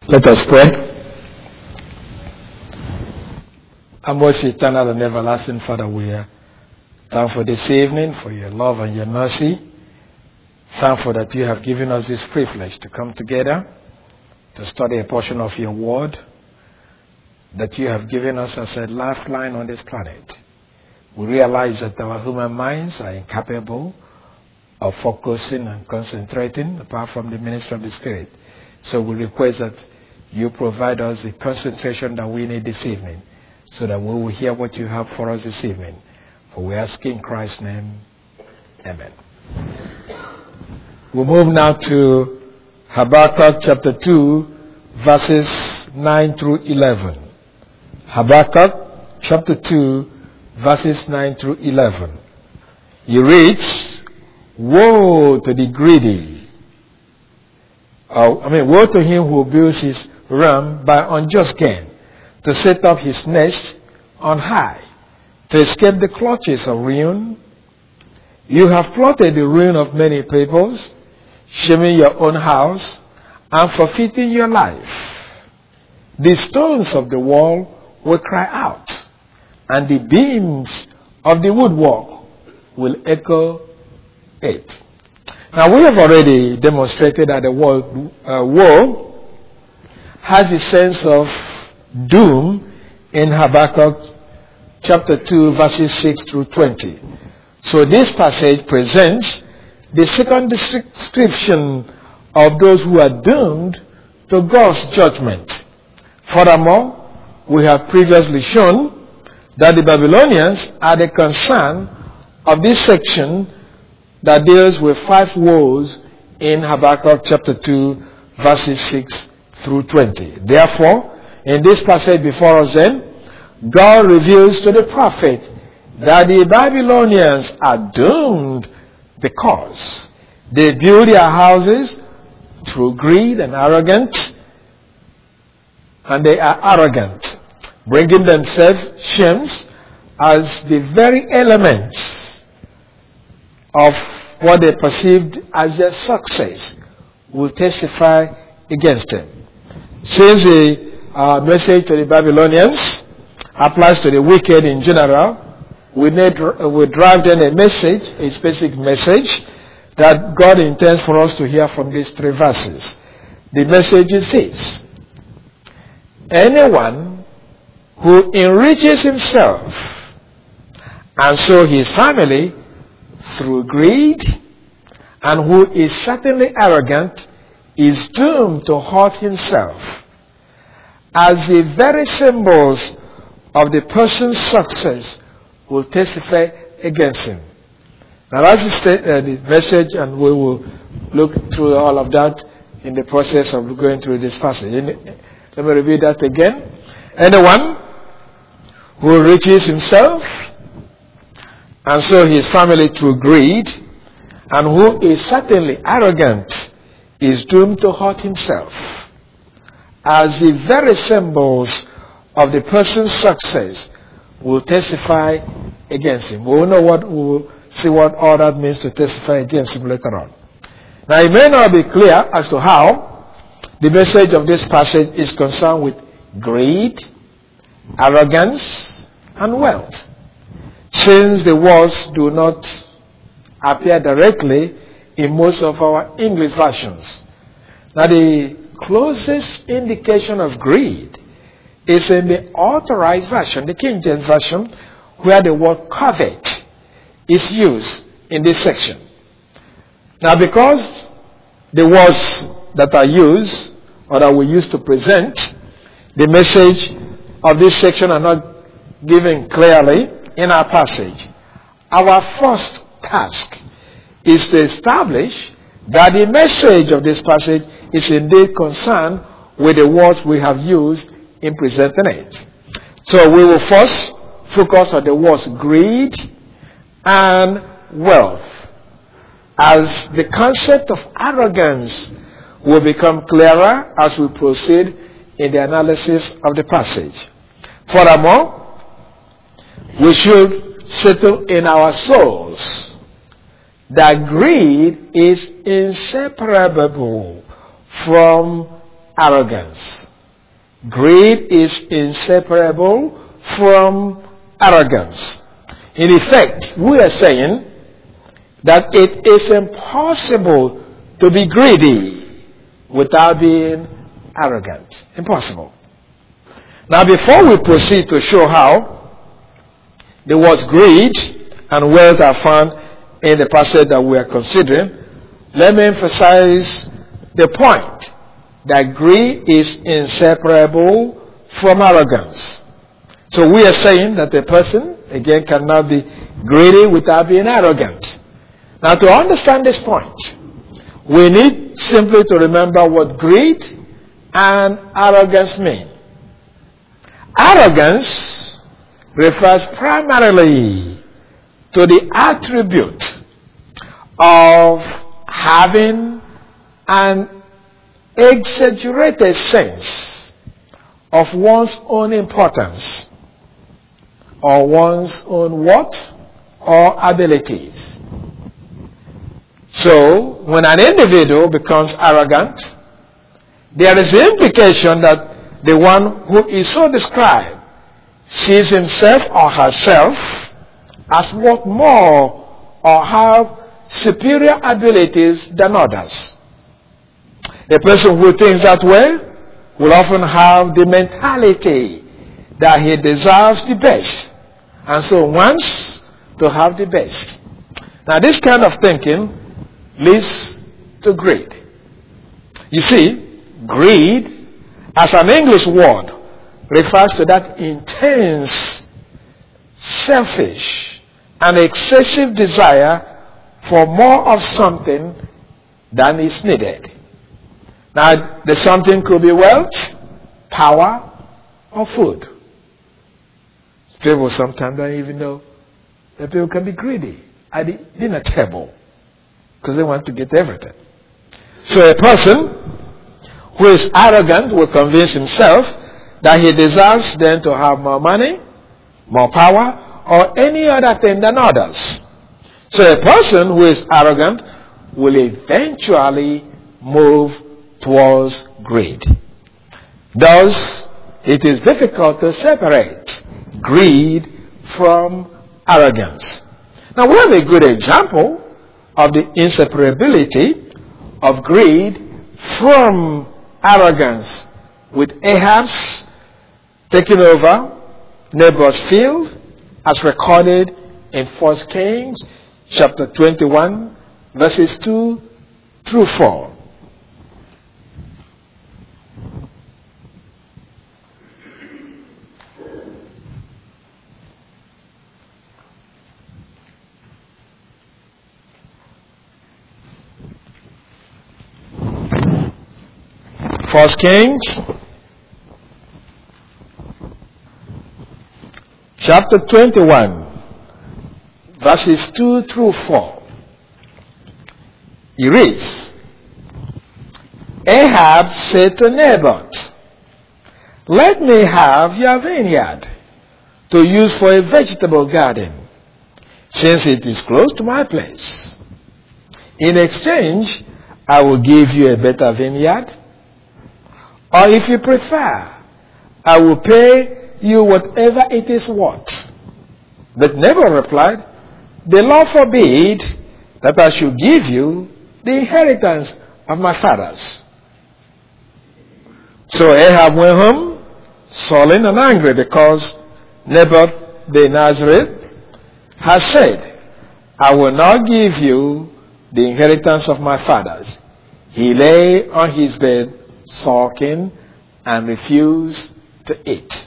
Let us pray. Our most eternal and everlasting Father, we are thankful for this evening, for your love and your mercy. Thankful that you have given us this privilege to come together to study a portion of your word that you have given us as a lifeline on this planet. We realize that our human minds are incapable of focusing and concentrating apart from the ministry of the Spirit. So we request that you provide us the concentration that we need this evening so that we will hear what you have for us this evening. For we ask in Christ's name, amen. We'll move now to Habakkuk chapter 2, verses 9 through 11. Habakkuk chapter 2, verses 9 through 11. He reads, "Woe to the greedy. Woe to him who builds his realm by unjust gain, to set up his nest on high, to escape the clutches of ruin. You have plotted the ruin of many peoples, shaming your own house and forfeiting your life. The stones of the wall will cry out, and the beams of the woodwork will echo it." Now, we have already demonstrated that the word woe has a sense of doom in Habakkuk chapter 2, verses 6 through 20. So this passage presents the second description of those who are doomed to God's judgment. Furthermore, we have previously shown that the Babylonians are the concern of this section that deals with 5 woes in Habakkuk chapter 2, verses 6 through 20. Therefore, in this passage before us then, God reveals to the prophet that the Babylonians are doomed because they build their houses through greed and arrogance, and they are arrogant, bringing themselves shames as the very elements of what they perceived as their success will testify against them. Since the message to the Babylonians applies to the wicked in general, we drive then a message, a specific message that God intends for us to hear from these 3 verses. The message is this: anyone who enriches himself and so his family through greed, and who is certainly arrogant, is doomed to hurt himself, as the very symbols of the person's success will testify against him. Now that's the message, and we will look through all of that in the process of going through this passage. Let me repeat that again. Anyone who enriches himself and so his family through greed, and who is certainly arrogant, is doomed to hurt himself, as the very symbols of the person's success will testify against him. We will see what all that means to testify against him later on. Now, it may not be clear as to how the message of this passage is concerned with greed, arrogance, and wealth, since the words do not appear directly in most of our English versions. Now, the closest indication of greed is in the Authorized Version, the King James Version, where the word covet is used in this section. Now, because the words that are used, or that we use to present the message of this section, are not given clearly in our passage, our first task is to establish that the message of this passage is indeed concerned with the words we have used in presenting it. So we will first focus on the words greed and wealth, as the concept of arrogance will become clearer as we proceed in the analysis of the passage. Furthermore, we should settle in our souls that greed is inseparable from arrogance. Greed is inseparable from arrogance. In effect, we are saying that it is impossible to be greedy without being arrogant. Impossible. Now, before we proceed to show how the words greed and wealth are found in the passage that we are considering, let me emphasize the point that greed is inseparable from arrogance. So we are saying that a person, again, cannot be greedy without being arrogant. Now, to understand this point, we need simply to remember what greed and arrogance mean. Arrogance refers primarily to the attribute of having an exaggerated sense of one's own importance or one's own worth or abilities. So, when an individual becomes arrogant, there is the implication that the one who is so described sees himself or herself as worth more or have superior abilities than others. A person who thinks that way will often have the mentality that he deserves the best and so wants to have the best. Now, this kind of thinking leads to greed. You see, greed as an English word refers to that intense, selfish, and excessive desire for more of something than is needed. Now, the something could be wealth, power, or food. People sometimes don't even know that people can be greedy at the dinner table because they want to get everything. So a person who is arrogant will convince himself that he deserves then to have more money, more power, or any other thing than others. So a person who is arrogant will eventually move towards greed. Thus, it is difficult to separate greed from arrogance. Now, we have a good example of the inseparability of greed from arrogance with Ahab's taking over Naboth's field as recorded in 1 Kings chapter 21 verses 2 through 4. First Kings chapter 21 verses 2 through 4. He reads, Ahab said to Naboth, let me have your vineyard to use for a vegetable garden, since it is close to my place. In exchange, I will give you a better vineyard. Or if you prefer, I will pay you whatever it is worth. But Naboth replied, the Lord forbid that I should give you the inheritance of my fathers. So Ahab went home, sullen and angry, because Naboth the Nazareth has said, I will not give you the inheritance of my fathers. He lay on his bed sulking and refused to eat.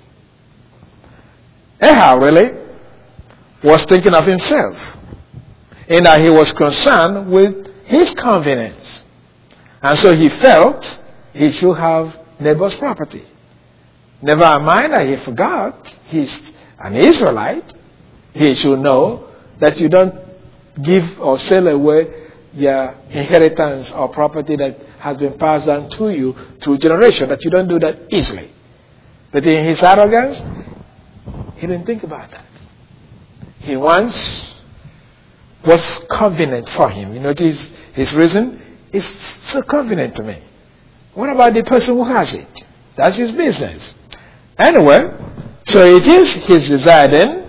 Ahab really was thinking of himself, in that he was concerned with his convenience. And so he felt he should have Naboth's property. Never mind that he forgot he's an Israelite. He should know that you don't give or sell away your inheritance or property that has been passed down to you through generation, that you don't do that easily. But in his arrogance, he didn't think about that. He wants what's convenient for him. You know, his reason is so convenient to me. What about the person who has it? That's his business. Anyway, so it is his desire then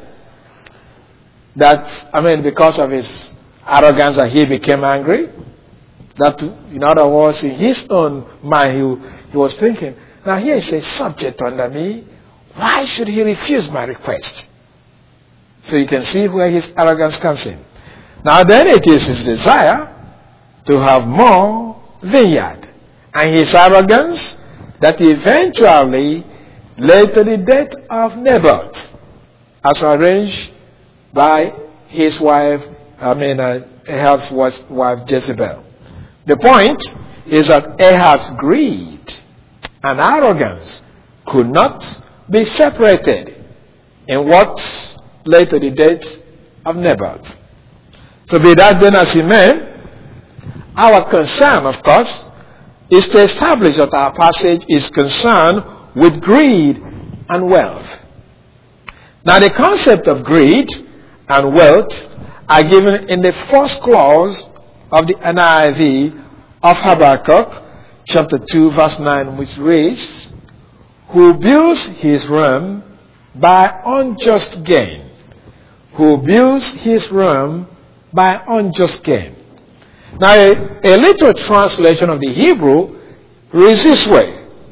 that, because of his arrogance that he became angry. That, in other words, in his own mind, he was thinking, now here is a subject under me. Why should he refuse my request? So you can see where his arrogance comes in. Now then it is his desire to have more vineyard. And his arrogance that eventually led to the death of Naboth, as arranged by his wife, Ahab's wife Jezebel. The point is that Ahab's greed and arrogance could not be separated in what led to the death of Naboth. So be that then as it may, our concern, of course, is to establish that our passage is concerned with greed and wealth. Now the concept of greed and wealth are given in the first clause of the NIV of Habakkuk, chapter 2, verse 9, which reads, "Who builds his room by unjust gain." Who builds his room by unjust gain. Now, a literal translation of the Hebrew reads this way: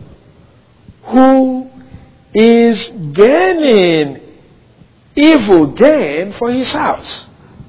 who is gaining evil gain for his house.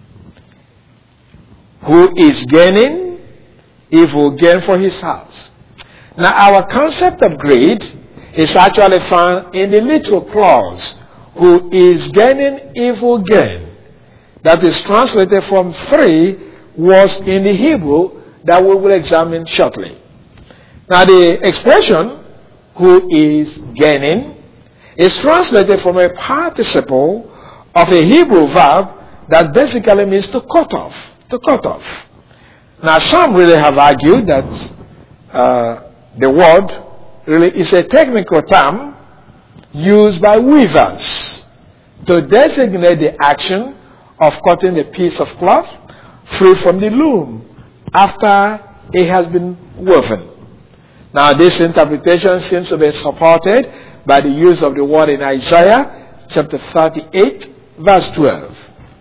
Who is gaining evil gain for his house. Now, our concept of greed is actually found in the literal clause, who is gaining evil gain. That is translated from 3 words in the Hebrew that we will examine shortly. Now, the expression, who is gaining, is translated from a participle of a Hebrew verb that basically means to cut off. To cut off. Now, some really have argued that the word really is a technical term used by weavers to designate the action of cutting a piece of cloth free from the loom after it has been woven. Now, this interpretation seems to be supported by the use of the word in Isaiah chapter 38, verse 12.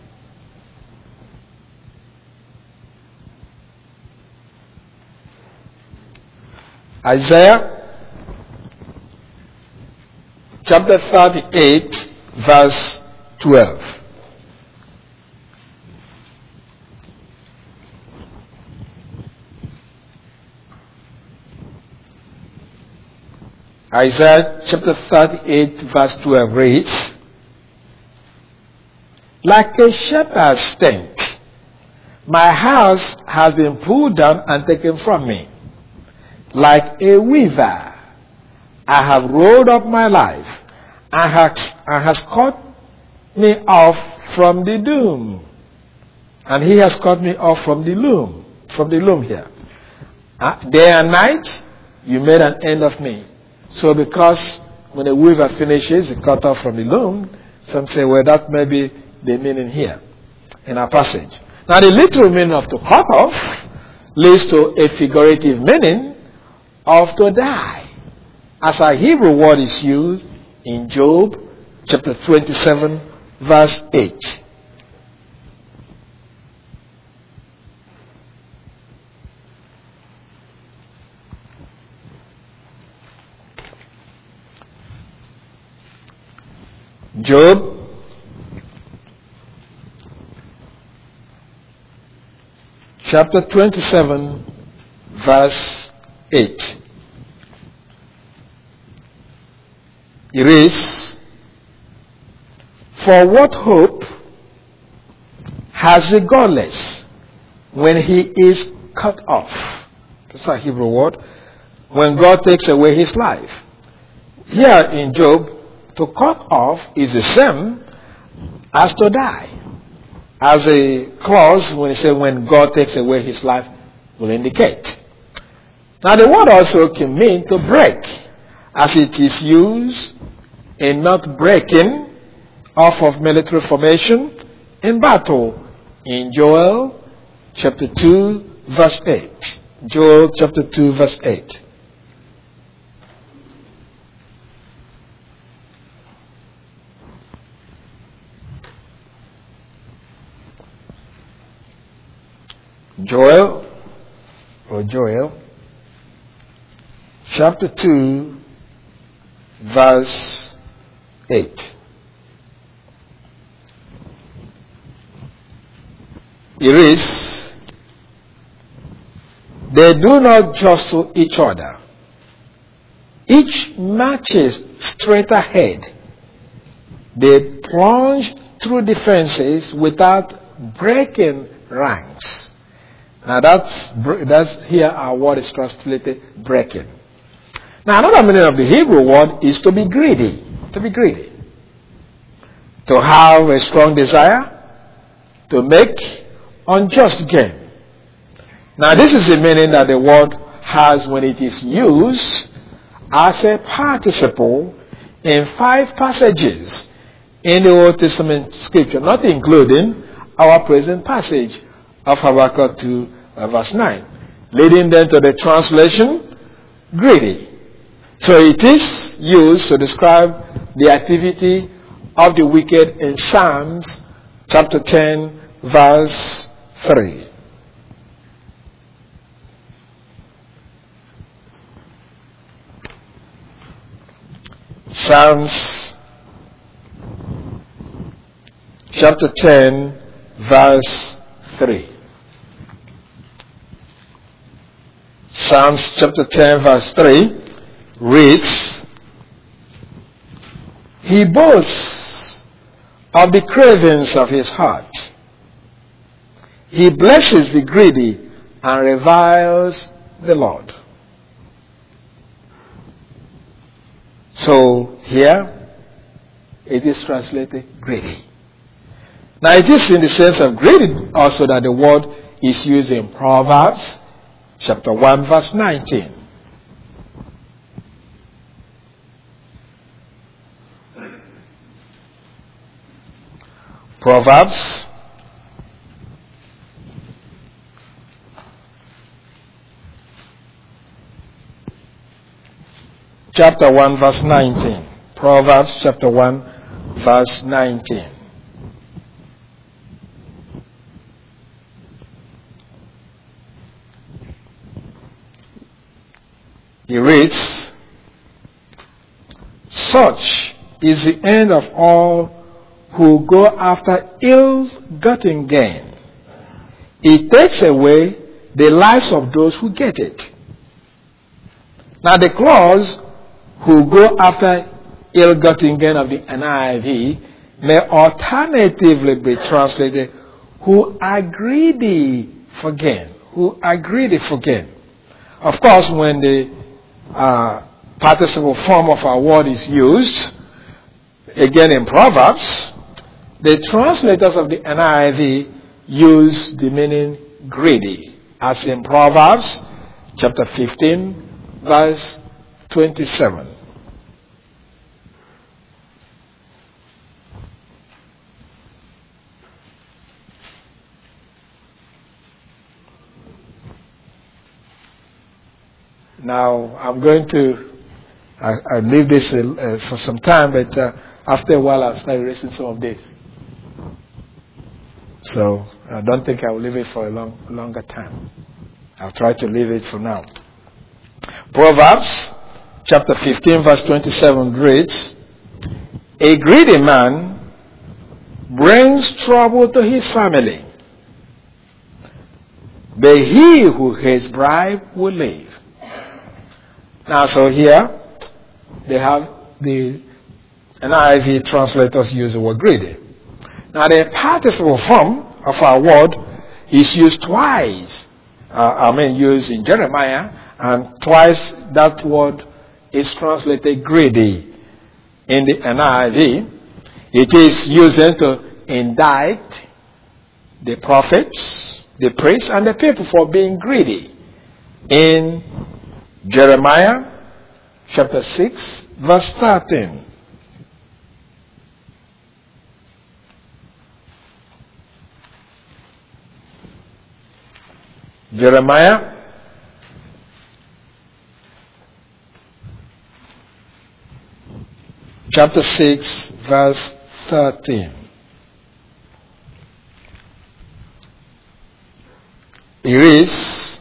Isaiah chapter 38, verse 12. Isaiah chapter 38, verse 12 reads, "Like a shepherd's tent, my house has been pulled down and taken from me. Like a weaver, I have rolled up my life and has cut me off from the loom." And he has cut me off from the loom here. Day and night, you made an end of me. So because when a weaver finishes, he cut off from the loom, some say, well, that may be the meaning here in our passage. Now, the literal meaning of to cut off leads to a figurative meaning of to die, as a Hebrew word is used in Job chapter 27, verse 8. Job chapter 27, verse 8. It reads, "For what hope has the godless when he is cut off?" That's a Hebrew word. When God takes away his life. Here in Job, to cut off is the same as to die. As a clause, when it says when God takes away his life, will indicate. Now, the word also can mean to break, as it is used in not breaking off of military formation in battle in Joel chapter 2, verse 8. Joel chapter 2, verse 8. Joel, chapter 2, verse 8. It reads, they do not jostle each other. Each marches straight ahead. They plunge through defenses without breaking ranks. Now that's here our word is translated breaking. Now another meaning of the Hebrew word is to be greedy. To be greedy. To have a strong desire to make unjust gain. Now this is the meaning that the word has when it is used as a participle in 5 passages in the Old Testament scripture, not including our present passage of Habakkuk 2 verse 9, leading then to the translation, greedy. So it is used to describe the activity of the wicked in Psalms chapter 10 verse 3. Psalms chapter 10 verse 3. Psalms chapter 10 verse 3 reads, he boasts of the cravings of his heart. He blesses the greedy and reviles the Lord. So here it is translated greedy. Now it is in the sense of greedy also that the word is used in Proverbs chapter 1 verse 19. Proverbs chapter 1 verse 19. Proverbs chapter 1 verse 19. He reads, such is the end of all who go after ill-gotten gain. It takes away the lives of those who get it. Now the clause, who go after ill-gotten gain of the NIV, may alternatively be translated, who are greedy for gain. Who are greedy for gain. Of course, when the participle form of our word is used, again in Proverbs, the translators of the NIV use the meaning greedy, as in Proverbs chapter 15 verse 27. Now I'm going to I leave this for some time, but after a while I'll start erasing some of this. So I don't think I will leave it for a longer time. I'll try to leave it for now. Proverbs chapter 15 verse 27 reads, a greedy man brings trouble to his family, but he who hates bribe will live. Now so here they have the NIV translators use the word greedy. Now the participle form of our word is used twice. Used in Jeremiah, and twice that word is translated greedy in the NIV. It is used then to indict the prophets, the priests, and the people for being greedy. In Jeremiah chapter 6 verse 13. Jeremiah chapter 6 verse 13. It is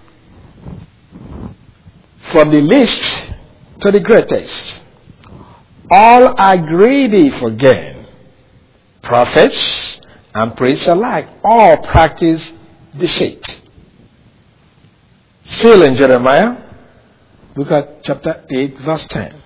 from the least to the greatest. All are greedy for gain. Prophets and priests alike all practice deceit. Still in Jeremiah, look at chapter 8, verse 10.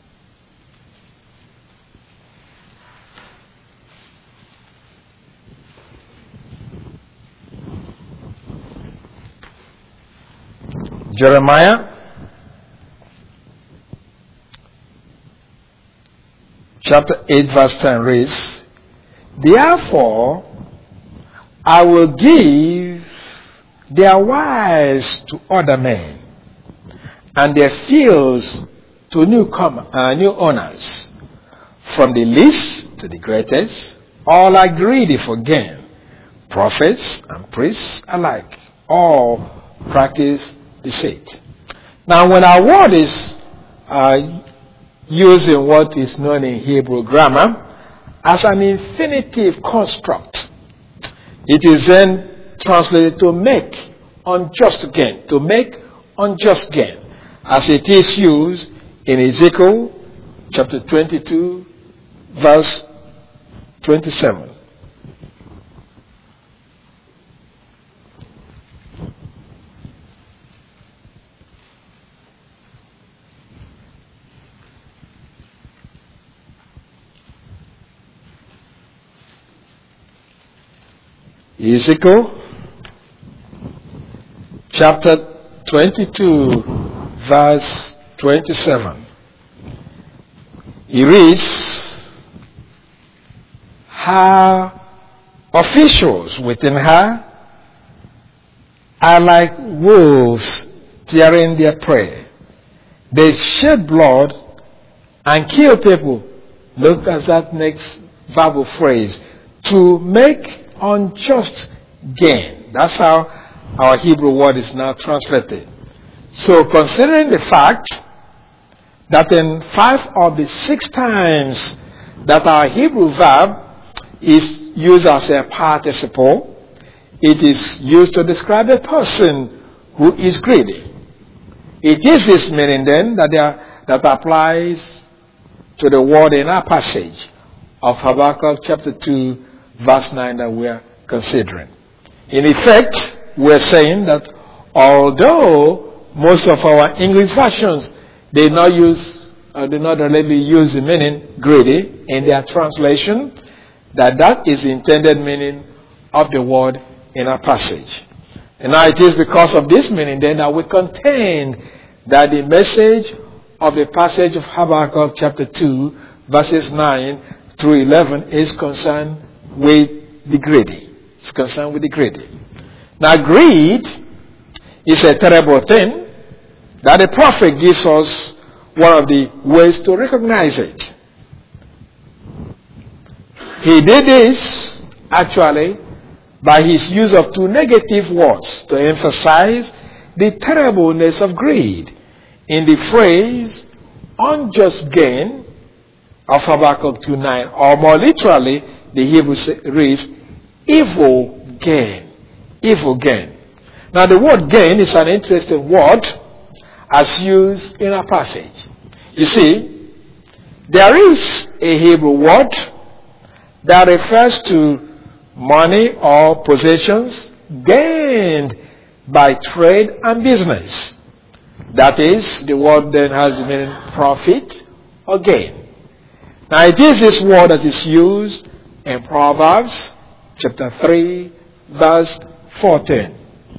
Jeremiah chapter 8 verse 10 reads, Therefore I will give their wives to other men, and their fields to new owners. From the least to the greatest, all are greedy for gain. Prophets and priests alike, all practice deceit. Now, when our word is used in what is known in Hebrew grammar as an infinitive construct, it is then translated to make unjust gain, to make unjust gain, as it is used in Ezekiel chapter 22, verse 27. Ezekiel chapter 22 verse 27. He reads, her officials within her are like wolves tearing their prey. They shed blood and kill people. Look at that next verbal phrase. To make unjust gain. That's how our Hebrew word is now translated. So considering the fact that in 5 of the 6 times that our Hebrew verb is used as a participle, it is used to describe a person who is greedy. It is this meaning then that applies to the word in our passage of Habakkuk chapter 2 verse 9 that we are considering. In effect, we're saying that although most of our English versions do not really use the meaning greedy in their translation, that is the intended meaning of the word in our passage. And now it is because of this meaning then that we contend that the message of the passage of Habakkuk chapter 2 verses 9 through 11 is concerned with the greedy. It's concerned with the greedy. Now, greed is a terrible thing that the prophet gives us one of the ways to recognize it. He did this, actually, by his use of 2 negative words to emphasize the terribleness of greed in the phrase unjust gain of Habakkuk 2:9, or more literally, the Hebrew reads, evil gain. Evil gain. Now the word gain is an interesting word as used in our passage. You see, there is a Hebrew word that refers to money or possessions gained by trade and business. That is, the word then has the meaning profit or gain. Now it is this word that is used in Proverbs chapter 3 verse 14.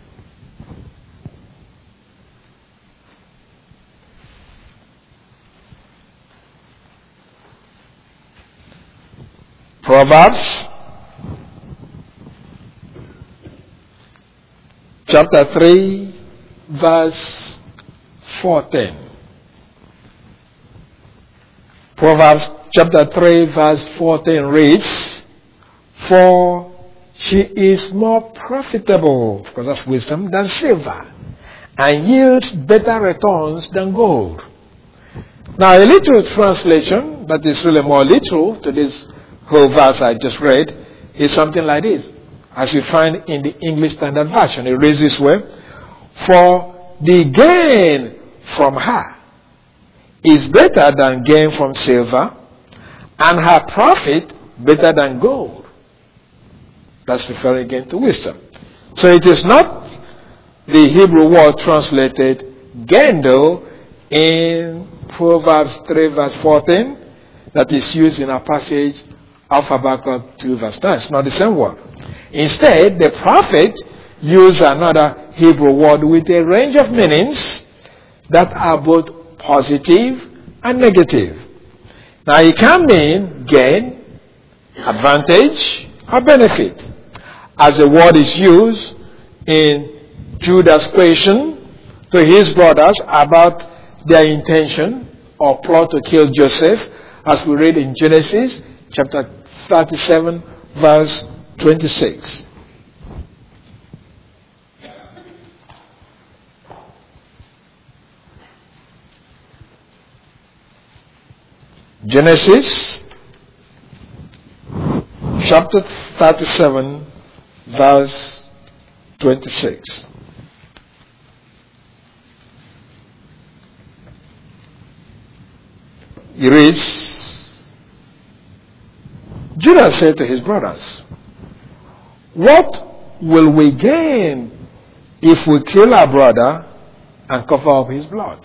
Proverbs chapter 3 verse 14. Proverbs chapter 3 verse 14 reads, for she is more profitable, because that's wisdom, than silver, and yields better returns than gold. Now a literal translation that is really more literal to this whole verse I just read is something like this. as you find in the English Standard Version. It reads this way: for the gain from her is better than gain from silver, and her profit better than gold. That's referring again to wisdom. So it is not the Hebrew word translated gain, though, in Proverbs 3 verse 14 that is used in our passage of Habakkuk 2 verse 9. It's not the same word. Instead, the prophet used another Hebrew word with a range of meanings that are both positive and negative. Now, it can mean gain, advantage, or benefit, as the word is used in Judah's question to his brothers about their intention or plot to kill Joseph, as we read in Genesis chapter 37 verse 26. Genesis chapter 37 verse 26. He reads, Judah said to his brothers, what will we gain if we kill our brother and cover up his blood?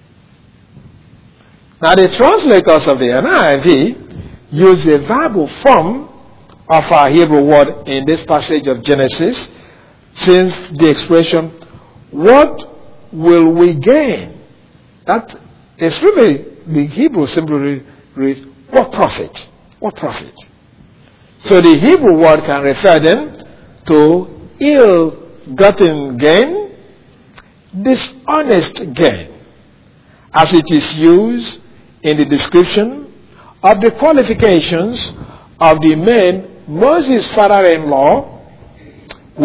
Now the translators of the NIV use the verbal form of our Hebrew word in this passage of Genesis, since the expression, what will we gain? That is really, the Hebrew simply reads, what profit? What profit? So the Hebrew word can refer them to ill-gotten gain, dishonest gain, as it is used in the description of the qualifications of the men Moses' father-in-law who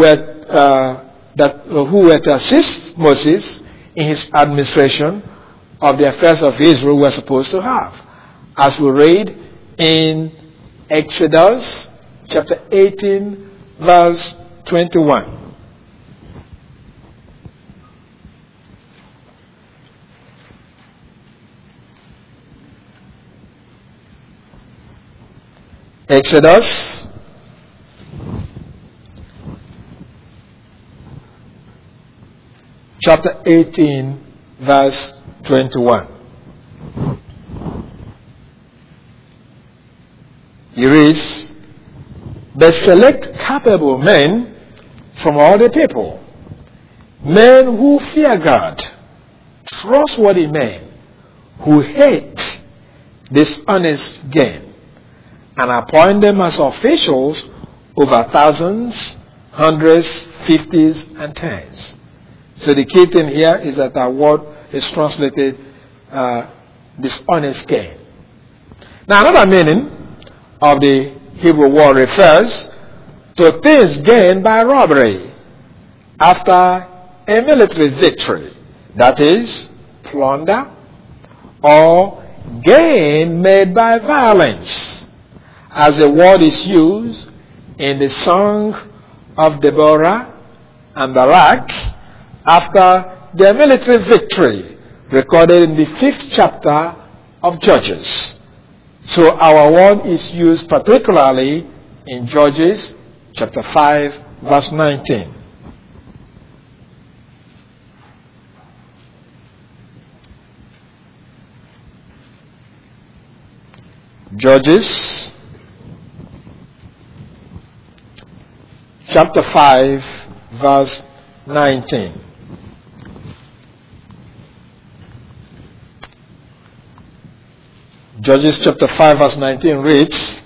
were to assist Moses in his administration of the affairs of Israel were supposed to have, as we read in Exodus chapter 18 verse 21. Exodus chapter 18 verse 21. He reads, but select capable men from all the people, men who fear God, trustworthy men who hate dishonest gain, and appoint them as officials over thousands, hundreds, fifties, and tens. So the key thing here is that our word is translated dishonest gain. Now another meaning of the Hebrew word refers to things gained by robbery after a military victory, that is, plunder, or gain made by violence, as the word is used in the Song of Deborah and Barak after their military victory, recorded in the 5th chapter of Judges. So our word is used particularly in Judges chapter 5 verse 19. Judges chapter 5 verse 19. Judges chapter 5 verse 19 reads,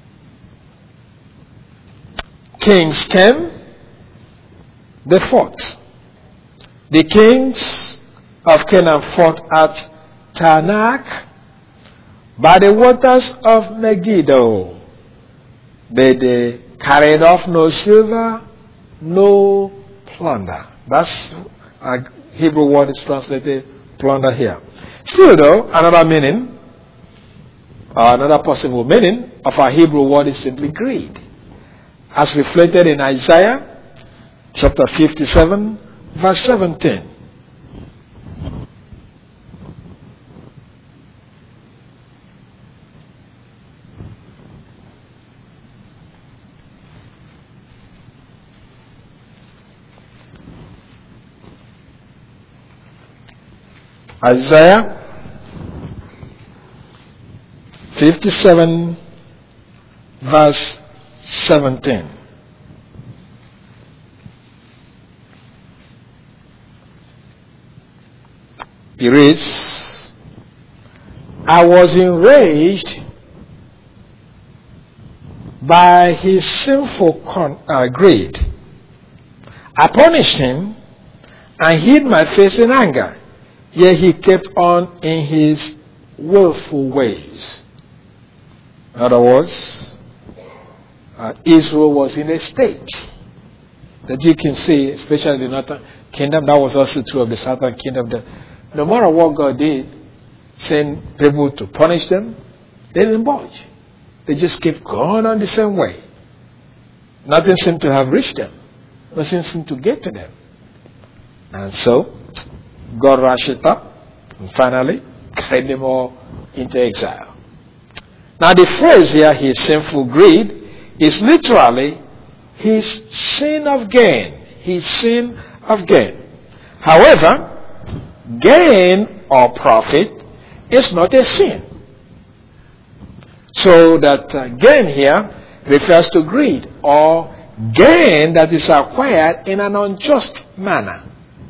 kings came, they fought. The kings of Canaan fought at Tanakh by the waters of Megiddo. But they carried off no silver, no plunder. That's a Hebrew word is translated plunder here. Still though, another meaning, another possible meaning of our Hebrew word is simply greed. as reflected in Isaiah chapter 57, verse 17. Isaiah 57, verse 17. It reads, I was enraged by his sinful greed. I punished him and hid my face in anger. Yet he kept on in his willful ways. In other words, Israel was in a state that you can see, especially the northern kingdom. That was also true of the southern kingdom. That no matter what God did, send people to punish them, they didn't budge. They just kept going on the same way. Nothing seemed to have reached them. Nothing seemed to get to them. And so, God rushed it up and finally carried them all into exile. Now the phrase here, his sinful greed, is literally his sin of gain. His sin of gain. However, gain or profit is not a sin. So that gain here refers to greed or gain that is acquired in an unjust manner.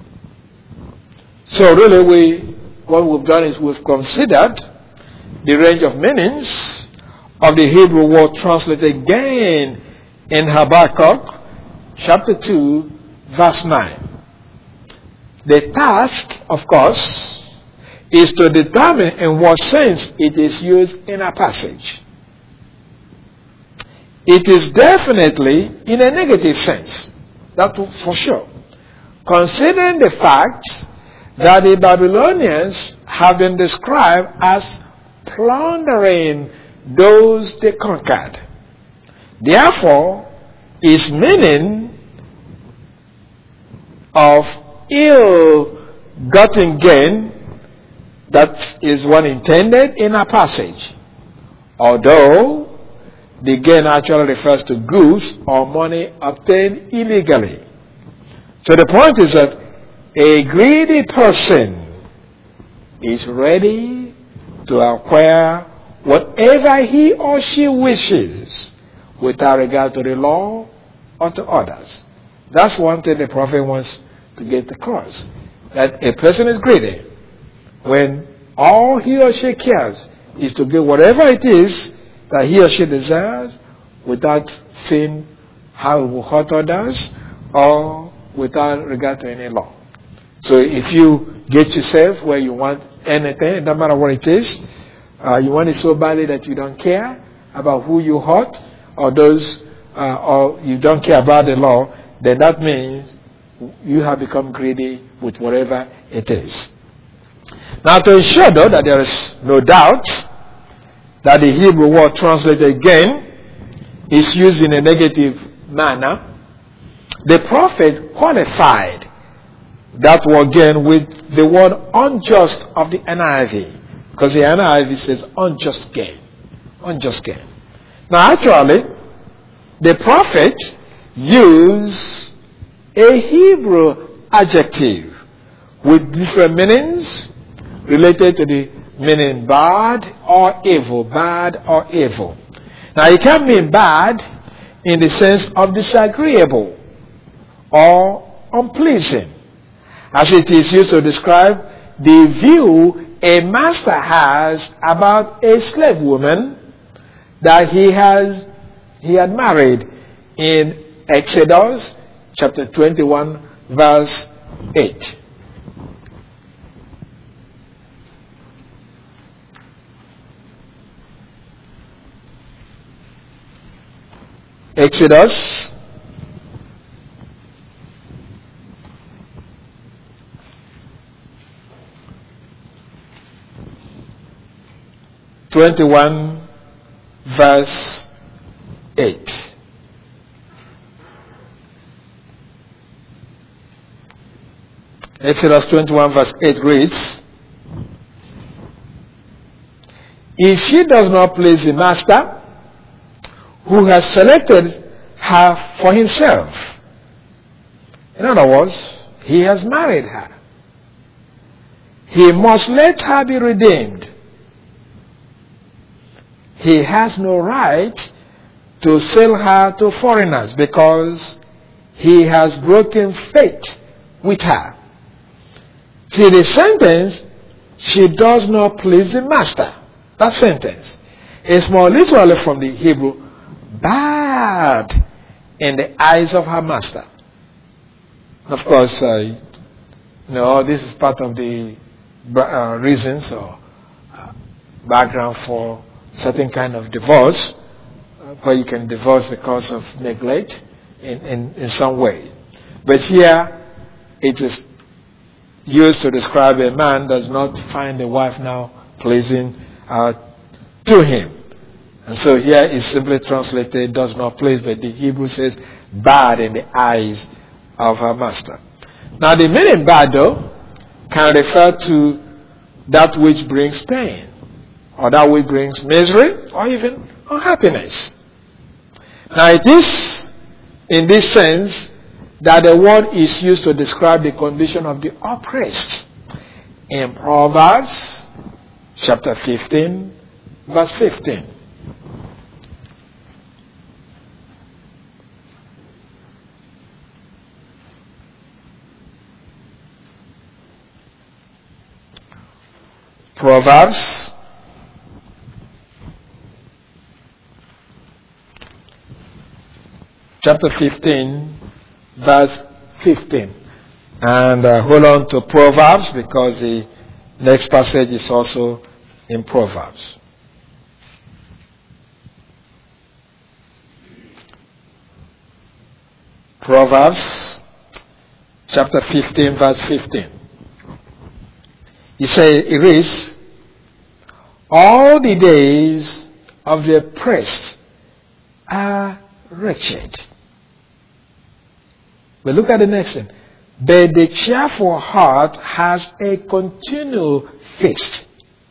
So really what we've done is we've considered the range of meanings of the Hebrew word translated gain in Habakkuk chapter 2 verse 9. The task, of course, is to determine in what sense it is used in a passage. It is definitely in a negative sense, that for sure. Considering the fact that the Babylonians have been described as plundering those they conquered. Therefore, its meaning of ill-gotten gain, that is one intended in a passage, although the gain actually refers to goods or money obtained illegally. So the point is that a greedy person is ready to acquire whatever he or she wishes without regard to the law or to others. That's one thing the prophet wants to get across. That a person is greedy when all he or she cares is to get whatever it is that he or she desires without seeing how it will hurt others or without regard to any law. So if you get yourself where you want anything, it doesn't matter what it is, you want it so badly that you don't care about who you hurt or those, or you don't care about the law, then that means you have become greedy with whatever it is. Now to ensure though that there is no doubt that the Hebrew word translated again is used in a negative manner, the prophet qualified that word again with the word unjust of the NIV, because the NIV says unjust gain. Unjust gain. Now actually, the prophet used a Hebrew adjective with different meanings related to the meaning bad or evil. Bad or evil. Now it can mean bad in the sense of disagreeable or unpleasing, as it is used to describe the view a master has about a slave woman that he had married in Exodus chapter 21 verse 8. Exodus verse 8. Exodus 21 verse 8 reads, if she does not please the master, who has selected her for himself. In other words, he has married her. He must let her be redeemed. He has no right to sell her to foreigners because he has broken faith with her. See, the sentence, she does not please the master. That sentence is more literally from the Hebrew, bad in the eyes of her master. Of course, this is part of the reasons or background for certain kind of divorce, where you can divorce because of neglect in some way. But here, it is used to describe a man does not find a wife now pleasing to him. And so here is simply translated, does not please, but the Hebrew says, bad in the eyes of her master. Now the meaning bad, though, can refer to that which brings pain, or that which brings misery, or even unhappiness. Now it is in this sense that the word is used to describe the condition of the oppressed. In Proverbs chapter 15, verse 15. Proverbs chapter 15, verse 15. And hold on to Proverbs because the next passage is also in Proverbs. Proverbs chapter 15, verse 15. It reads, all the days of the oppressed are wretched. But look at the next thing. But the cheerful heart has a continual feast.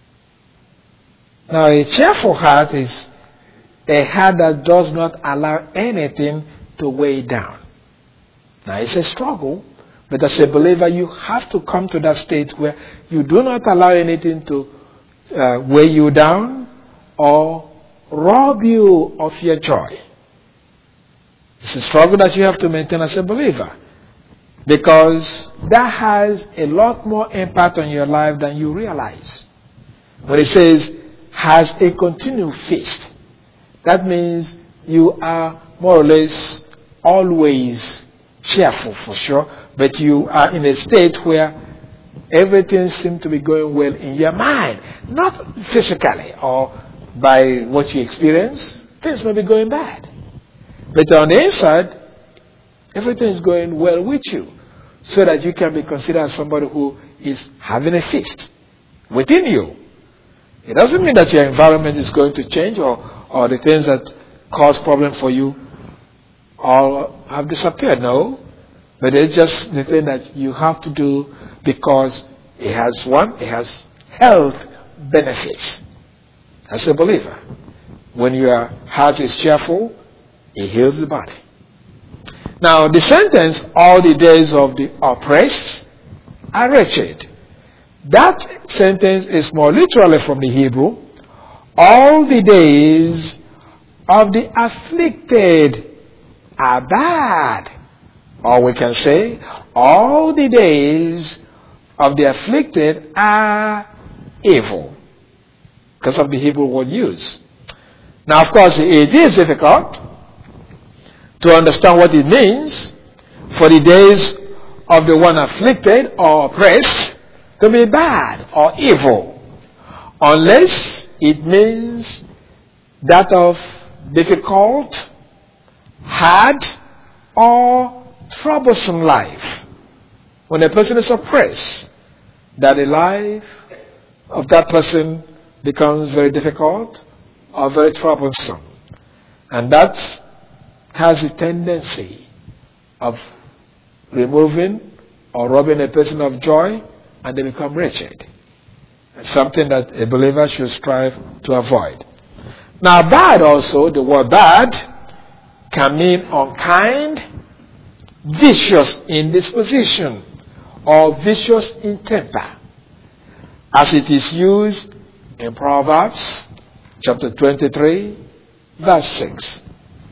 Now a cheerful heart is a heart that does not allow anything to weigh down. Now it's a struggle, but as a believer you have to come to that state where you do not allow anything to weigh you down or rob you of your joy. It's a struggle that you have to maintain as a believer, because that has a lot more impact on your life than you realize. When it says, has a continual feast, that means you are more or less always cheerful for sure, but you are in a state where everything seems to be going well in your mind. Not physically or by what you experience. Things may be going bad. But on the inside, everything is going well with you, so that you can be considered as somebody who is having a feast within you. It doesn't mean that your environment is going to change or the things that cause problems for you all have disappeared. No. But it's just the thing that you have to do, because it has health benefits as a believer. When your heart is cheerful, it heals the body. Now, the sentence, all the days of the oppressed are wretched. That sentence is more literally from the Hebrew, all the days of the afflicted are bad. Or we can say, all the days of the afflicted are evil, because of the Hebrew word used. Now, of course, it is difficult to understand what it means for the days of the one afflicted or oppressed to be bad or evil, unless it means that of difficult, hard, or troublesome life. When a person is oppressed, that the life of that person becomes very difficult or very troublesome. And that has a tendency of removing or robbing a person of joy, and they become wretched. It's something that a believer should strive to avoid. Now, bad also, the word bad can mean unkind, vicious in disposition, or vicious in temper, as it is used in Proverbs chapter 23, verse 6.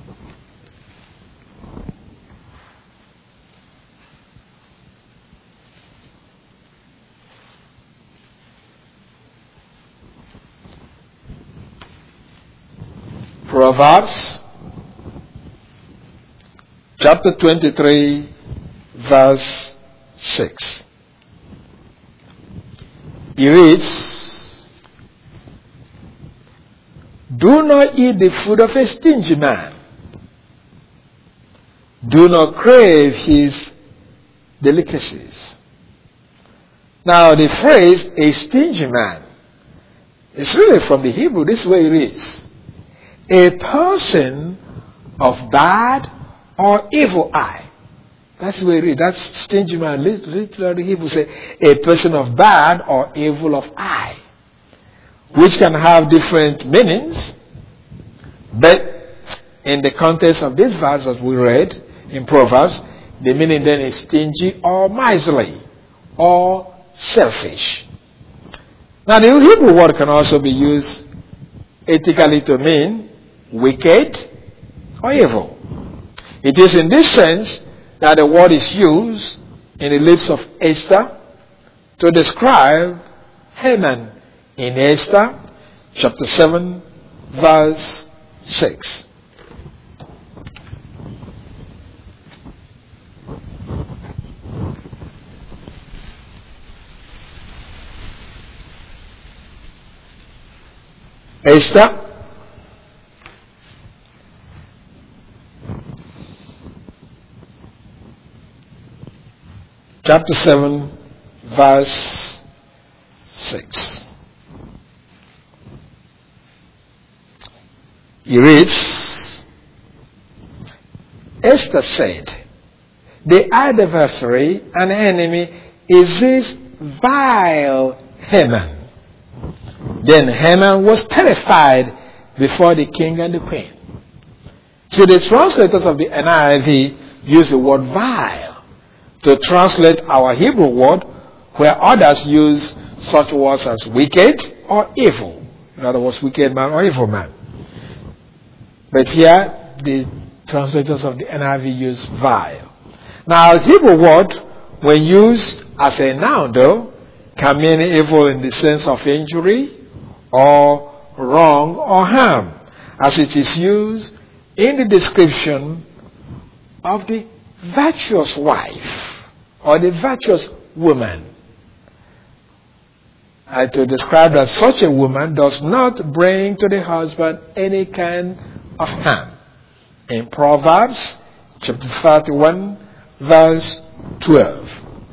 Proverbs chapter 23, verse 6. It reads, "Do not eat the food of a stingy man. Do not crave his delicacies." Now, the phrase "a stingy man" is really from the Hebrew. This way it reads: a person of bad or evil eye. That's the way it reads. That's stingy man. Literally, Hebrew say a person of bad or evil of eye, which can have different meanings. But in the context of this verse that we read in Proverbs, the meaning then is stingy or miserly or selfish. Now, the Hebrew word can also be used ethically to mean wicked or evil. It is in this sense that the word is used in the lips of Esther to describe Haman in Esther chapter 7, verse 6. Esther chapter 7, verse 6. He reads, Esther said, "The adversary and enemy is this vile Haman." Then Haman was terrified before the king and the queen. So the translators of the NIV use the word vile to translate our Hebrew word, where others use such words as wicked or evil. In other words, wicked man or evil man. But here, the translators of the NIV use vile. Now, the Hebrew word, when used as a noun, though, can mean evil in the sense of injury or wrong or harm, as it is used in the description of the virtuous wife or the virtuous woman. And to describe that such a woman does not bring to the husband any kind of harm. In Proverbs chapter 31, verse 12.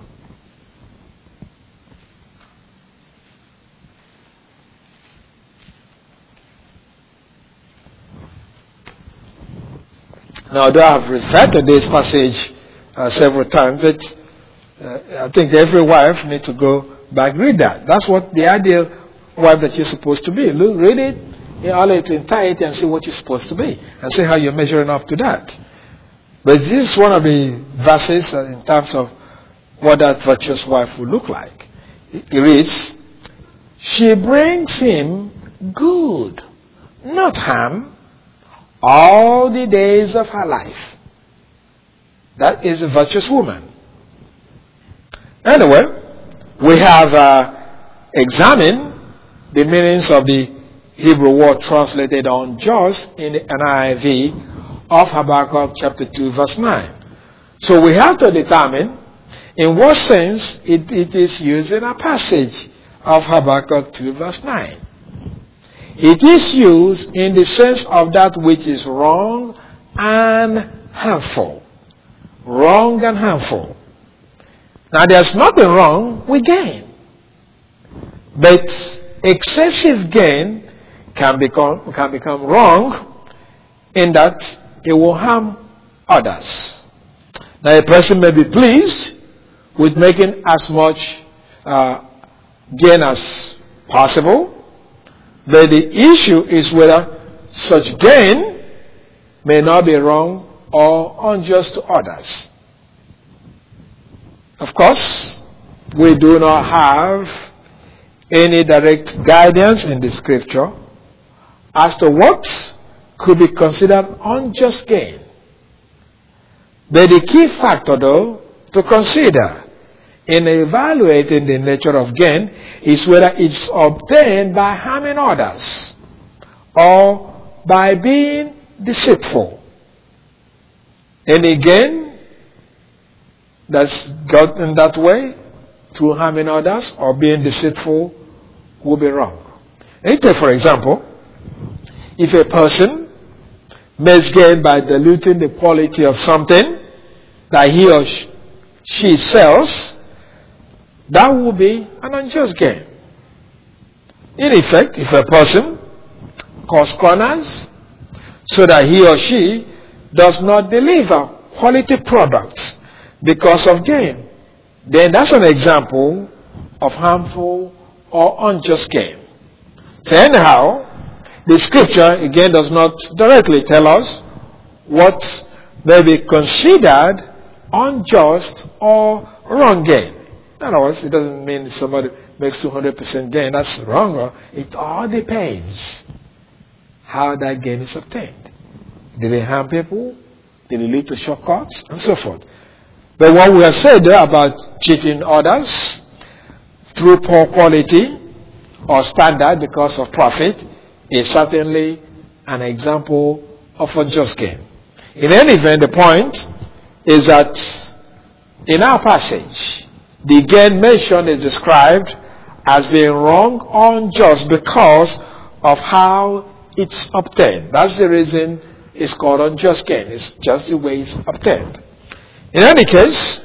Now, though I have referred to this passage several times, but I think every wife needs to go back and read that. That's what the ideal wife that you're supposed to be. Look, read it in all its entirety and see what you're supposed to be, and see how you're measuring up to that. But this is one of the verses in terms of what that virtuous wife will look like. It reads, "She brings him good, not harm, all the days of her life." That is a virtuous woman. Anyway, we have examined the meanings of the Hebrew word translated unjust in the NIV of Habakkuk chapter 2, verse 9. So we have to determine in what sense it is used in a passage of Habakkuk 2, verse 9. It is used in the sense of that which is wrong and harmful. Wrong and harmful. Now, there's nothing wrong with gain. But excessive gain can become wrong in that it will harm others. Now, a person may be pleased with making as much gain as possible. But the issue is whether such gain may not be wrong or unjust to others. Of course, we do not have any direct guidance in the scripture as to what could be considered unjust gain. But the key factor, though, to consider in evaluating the nature of gain is whether it's obtained by harming others or by being deceitful. Any gain that's gotten that way through harming others or being deceitful will be wrong. And take, for example, if a person makes gain by diluting the quality of something that he or she sells, that will be an unjust gain. In effect, if a person cuts corners so that he or she does not deliver quality products because of gain, then that's an example of harmful or unjust gain. So anyhow, the scripture again does not directly tell us what may be considered unjust or wrong gain. In other words, it doesn't mean somebody makes 200% gain. That's wrong. It all depends how that gain is obtained. Did it harm people? Did it lead to shortcuts? And so forth. But what we have said there about cheating others through poor quality or standard because of profit is certainly an example of unjust gain. In any event, the point is that in our passage, the gain mentioned is described as being wrong or unjust because of how it's obtained. That's the reason it's called unjust gain. It's just the way it's obtained. In any case,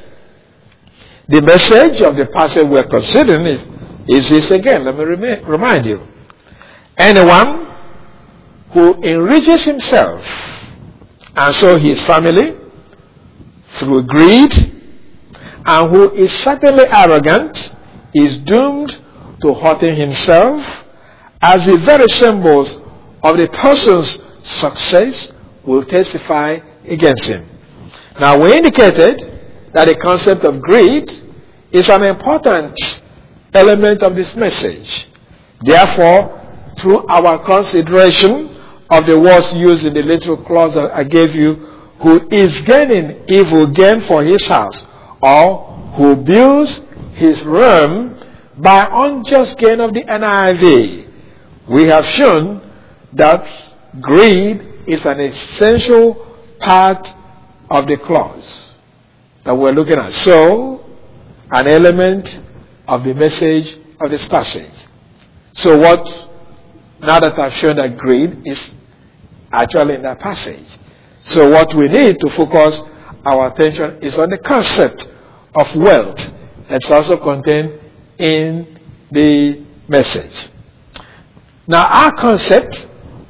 the message of the passage we're considering is this again. Let me remind you. Anyone who enriches himself and so his family through greed and who is certainly arrogant is doomed to hurting himself, as the very symbols of the person's success will testify against him. Now, we indicated that the concept of greed is an important element of this message. Therefore, through our consideration of the words used in the little clause that I gave you, who is gaining evil gain for his house, or who builds his realm by unjust gain of the NIV, we have shown that greed is an essential part of the clause that we're looking at. So, an element of the message of this passage. So now that I've shown that greed is actually in that passage. So what we need to focus our attention is on the concept of wealth that's also contained in the message. Now, our concept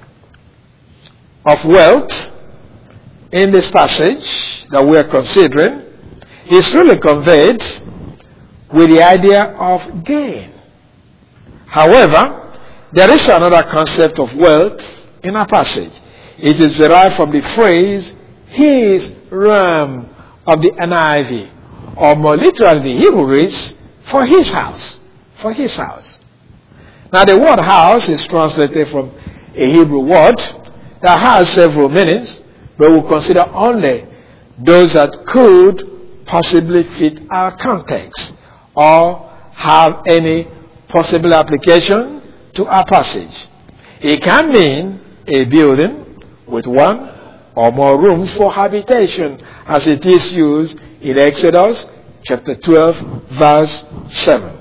of wealth in this passage that we are considering is really conveyed with the idea of gain. However, there is another concept of wealth in our passage. It is derived from the phrase, his realm of the NIV, or more literally the Hebrew reads, for his house. For his house. Now the word house is translated from a Hebrew word that has several meanings, but we'll consider only those that could possibly fit our context or have any possible application to our passage. It can mean a building with one or more rooms for habitation, as it is used in Exodus chapter 12, verse 7.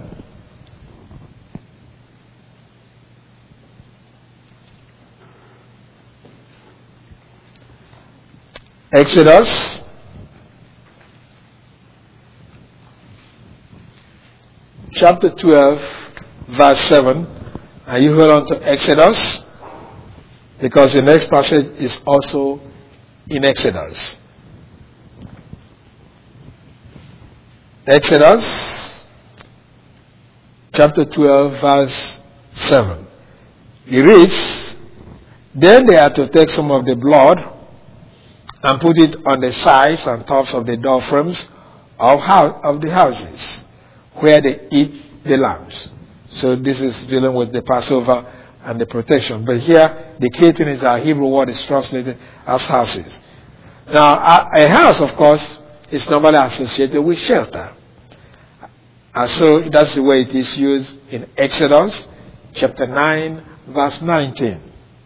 Exodus chapter 12, verse 7. And you hold on to Exodus, because the next passage is also in Exodus. Exodus chapter 12 verse 7. It reads, "Then they are to take some of the blood and put it on the sides and tops of the door frames of the houses where they eat the lambs." So this is dealing with the Passover and the protection. But here, the key thing is our Hebrew word is translated as houses. Now, a house, of course, is normally associated with shelter. And so that's the way it is used in Exodus chapter 9, verse 19.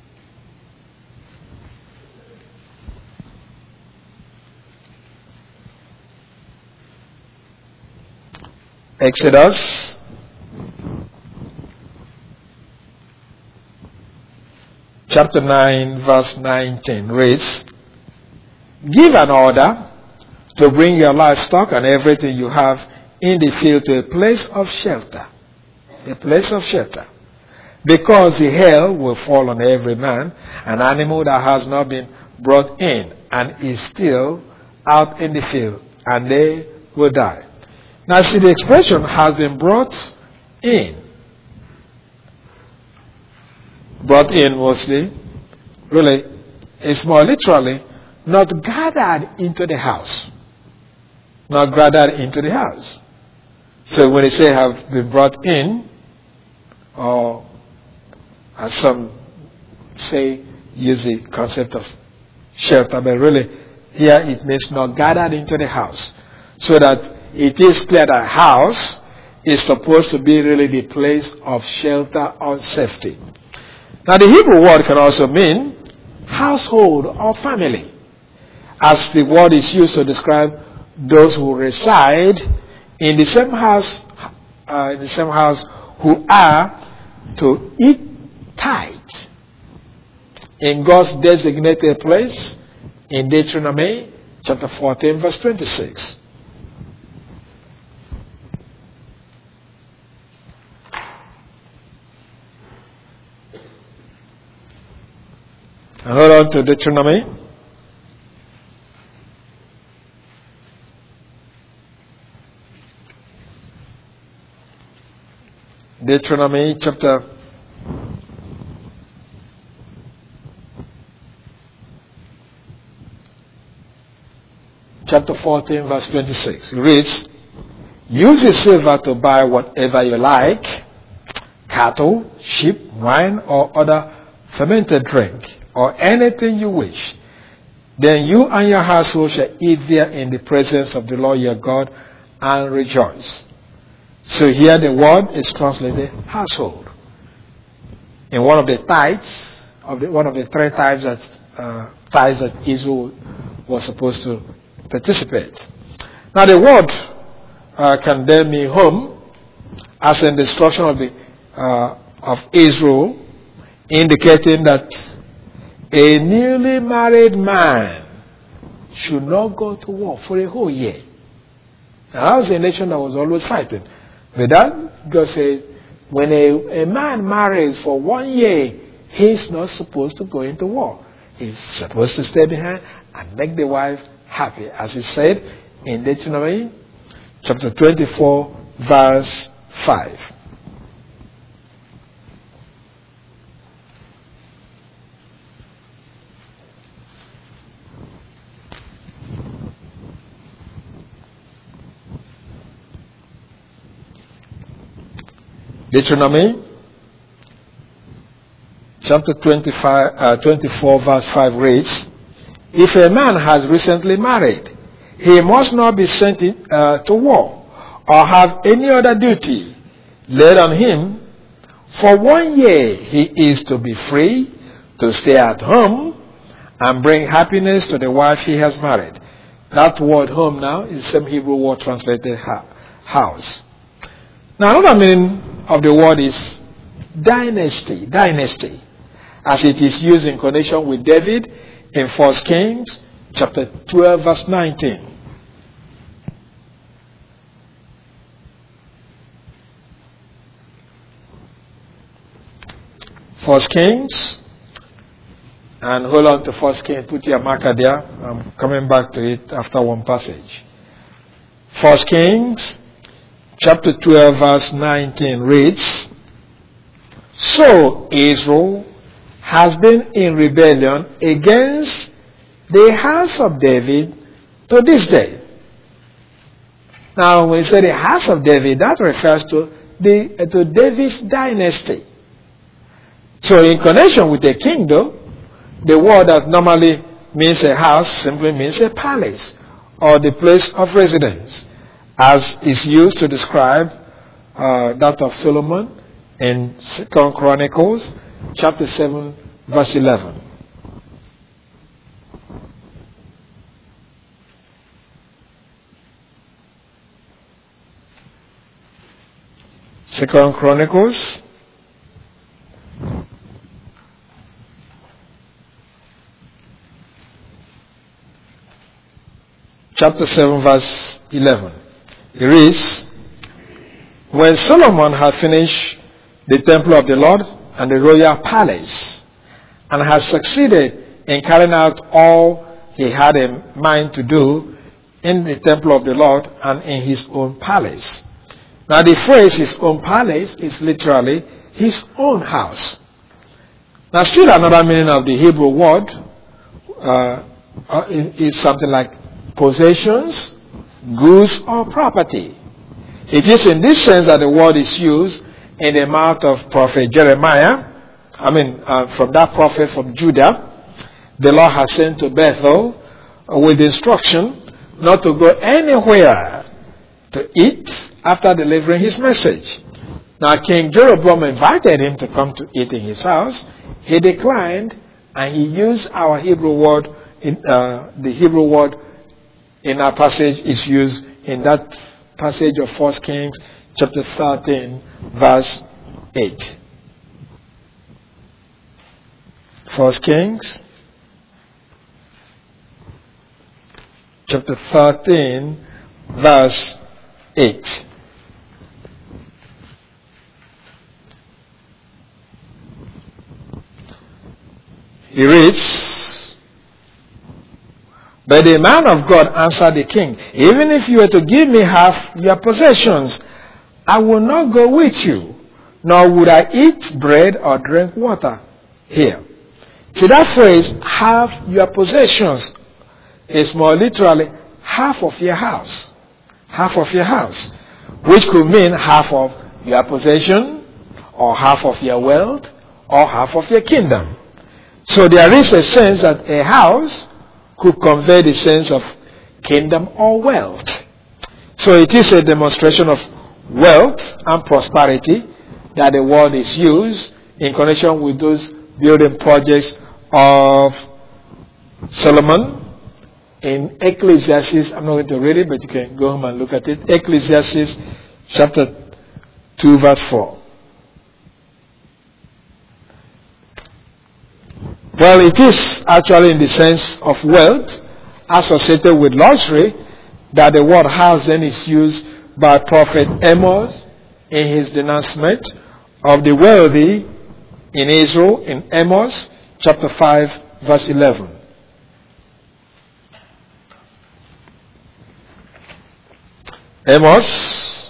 Exodus chapter 9, verse 19 reads, "Give an order to bring your livestock and everything you have in the field to a place of shelter." A place of shelter. "Because the hail will fall on every man, an animal that has not been brought in and is still out in the field, and they will die." Now see, the expression "has been brought in." Brought in mostly, really, is more literally not gathered into the house. Not gathered into the house. So when they say have been brought in, or as some say, use the concept of shelter, but really here it means not gathered into the house. So that it is clear that house is supposed to be really the place of shelter or safety. Now the Hebrew word can also mean household or family, as the word is used to describe those who reside in the same house, who are to eat tithe in God's designated place in Deuteronomy chapter 14, verse 26. And hold on to Deuteronomy. Deuteronomy chapter 14, verse 26. It reads, "Use the silver to buy whatever you like, cattle, sheep, wine, or other fermented drink, or anything you wish. Then you and your household shall eat there in the presence of the Lord your God and rejoice." So here the word is translated household. In one of the tithes, one of the three tithes that Israel was supposed to participate. Now the word can then mean home, as in the instruction of Israel, indicating that a newly married man should not go to war for a whole year. Now that was a nation that was always fighting. But that, God said, when a man marries for 1 year, he's not supposed to go into war. He's supposed to stay behind and make the wife happy, as it said in Deuteronomy chapter 24, verse 5. Deuteronomy chapter 24 verse 5 reads, "If a man has recently married, he must not be sent to war or have any other duty laid on him. For 1 year he is to be free to stay at home and bring happiness to the wife he has married." That word home now is the same Hebrew word translated house. Now another meaning of the word is dynasty, as it is used in connection with David in 1 Kings chapter 12 verse 19. First Kings, and hold on to 1 Kings, put your marker there. I'm coming back to it after one passage. 1 Kings chapter 12 verse 19 reads, "So Israel has been in rebellion against the house of David to this day." Now, when you say the house of David, that refers to David's dynasty. So, in connection with a kingdom, the word that normally means a house simply means a palace or the place of residence, as is used to describe that of Solomon in 2 Chronicles chapter 7 verse 11. Second Chronicles chapter 7 verse 11. It reads, "When Solomon had finished the temple of the Lord and the royal palace, and had succeeded in carrying out all he had in mind to do in the temple of the Lord and in his own palace." Now the phrase "his own palace" is literally his own house. Now still another meaning of the Hebrew word is something like possessions, goods, or property. It is in this sense that the word is used in the mouth of prophet Jeremiah. From that prophet from Judah, the Lord has sent to Bethel with instruction not to go anywhere to eat after delivering his message. Now King Jeroboam invited him to come to eat in his house. He declined, and he used our Hebrew word. The Hebrew word in our passage is used in that passage of 1 Kings chapter 13 verse 8. 1 Kings chapter 13 verse 8. He reads, "But the man of God answered the king, 'Even if you were to give me half your possessions, I will not go with you, nor would I eat bread or drink water here.'" See, that phrase, "half your possessions," is more literally half of your house. Half of your house. Which could mean half of your possession, or half of your wealth, or half of your kingdom. So there is a sense that a house could convey the sense of kingdom or wealth. So it is a demonstration of wealth and prosperity that the word is used in connection with those building projects of Solomon. In Ecclesiastes, I'm not going to read it, but you can go home and look at it. Ecclesiastes chapter 2 verse 4. Well, it is actually in the sense of wealth associated with luxury that the word house then is used by Prophet Amos in his denouncement of the wealthy in Israel in Amos chapter 5 verse 11. Amos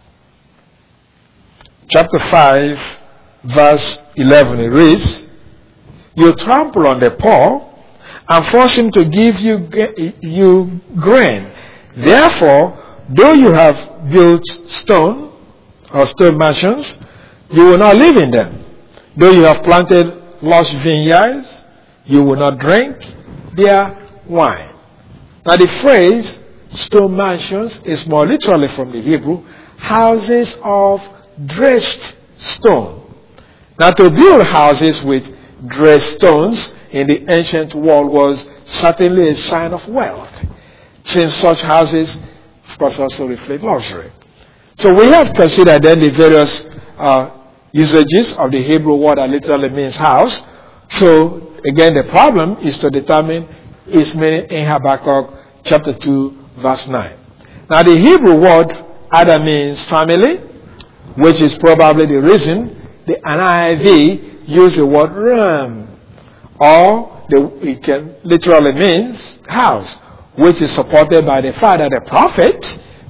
chapter 5 verse 11, it reads, "You trample on the poor and force him to give you grain. Therefore, though you have built stone mansions, you will not live in them. Though you have planted lush vineyards, you will not drink their wine." Now the phrase stone mansions is more literally from the Hebrew, houses of dressed stone. Now to build houses with dressed stones in the ancient world was certainly a sign of wealth, since such houses, of course, also reflect luxury. So we have considered then the various usages of the Hebrew word that literally means house. So again, the problem is to determine its meaning in Habakkuk chapter 2 verse 9. Now the Hebrew word either means family, which is probably the reason the NIV use the word ram, or it can literally means house, which is supported by the fact that the prophet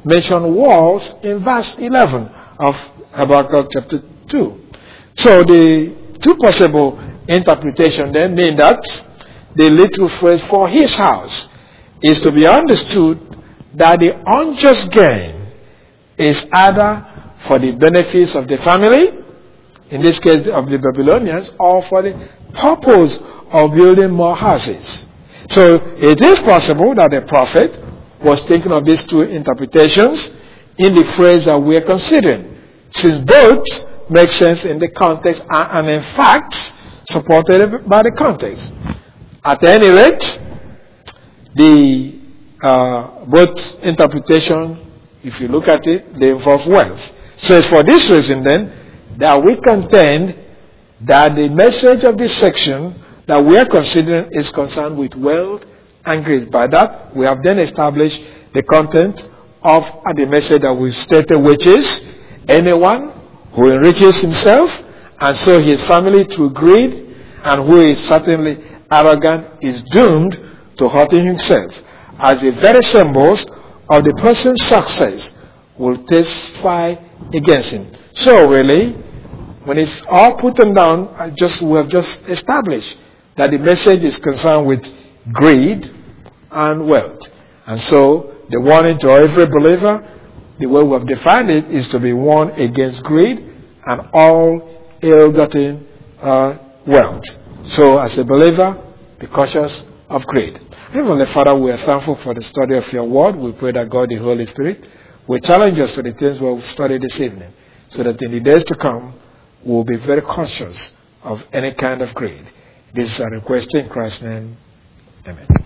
mention walls in verse 11 of Habakkuk chapter 2. So the two possible interpretations then mean that the literal phrase for his house is to be understood that the unjust gain is either for the benefits of the family, in this case of the Babylonians, or for the purpose of building more houses. So it is possible that the prophet was thinking of these two interpretations in the phrase that we are considering, since both make sense in the context and in fact supported by the context. At any rate, the both interpretations, if you look at it, they involve wealth. So it's for this reason then that we contend that the message of this section that we are considering is concerned with wealth and greed. By that, we have then established the content of the message that we've stated, which is anyone who enriches himself and so his family through greed, and who is certainly arrogant, is doomed to hurting himself, as the very symbols of the person's success will testify against him. So really, when it's all put down, we have just established that the message is concerned with greed and wealth. And so the warning to every believer, the way we have defined it, is to be warned against greed and all ill-gotten wealth. So as a believer, be cautious of greed. Heavenly Father, we are thankful for the study of your word. We pray that God, the Holy Spirit, will challenge us to the things we have studied this evening, so that in the days to come, we will be very conscious of any kind of greed. This is our request in Christ's name. Amen.